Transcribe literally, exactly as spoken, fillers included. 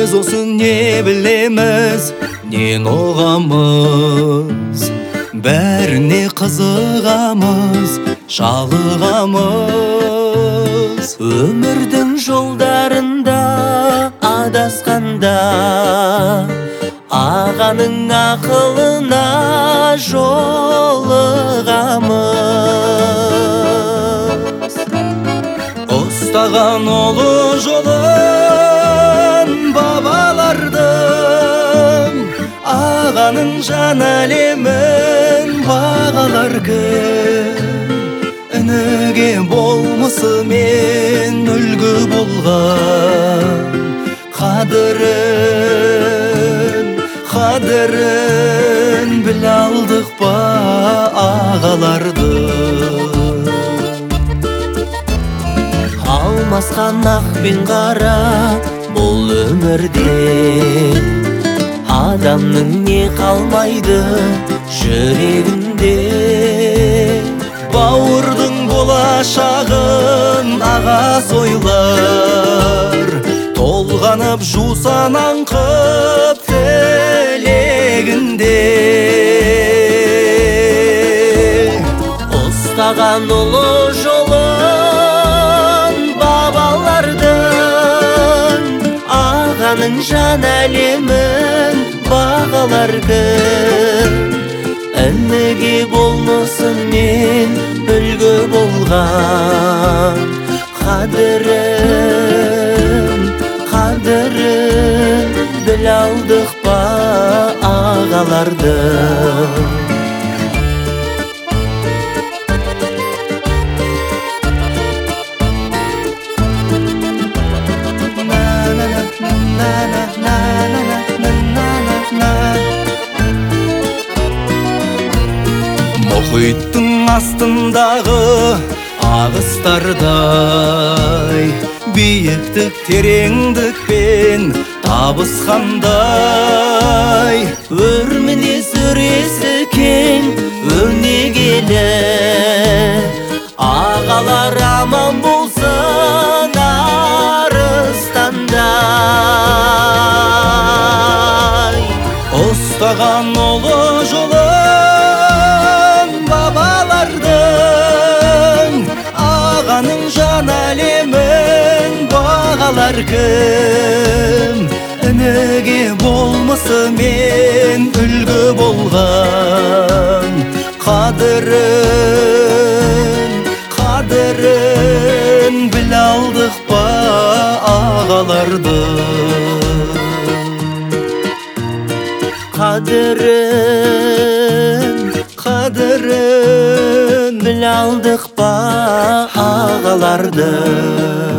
Біз осы не білеміз, не ұғамыз, бәріне қызығамыз, шалығамыз. Өмірдің жолдарында адасқанда ағаның ақылына жолығамыз. Ұстаған ұлы жолын бабалардың, ағаның жан әлемін бағалар кім? Ініге болмысымен үлгі болған қадірін, қадірін біле алдық па ағаларды? Алмасқан ақ пен қара бұл өмірде, адамның не қалмайды жүрегінде. Бауырдың болашағын аға сойлар, толғанып жусан аңқып тілегінде. Ұстаған ұлы жолын бабалардың, ағаның жан әлемін бағалар кім? Ініге болмысымен үлгі болған қадірін, қадірін біле алдық па ағаларды? Мұхиттың астындағы ағыстардай, биіктік тереңдікпен табысқандай, өр мінез өресі кең өнегелі, ағалар аман болсын арыстандай. Ұстаған ұлы жолын бабалардың, ағаның жан әлемін бағалар кім? Ініге болмысымен үлгі болған қадірін, қадірін біле алдық па ағаларды? Қадірін, қадірін біле алдық па ағаларды?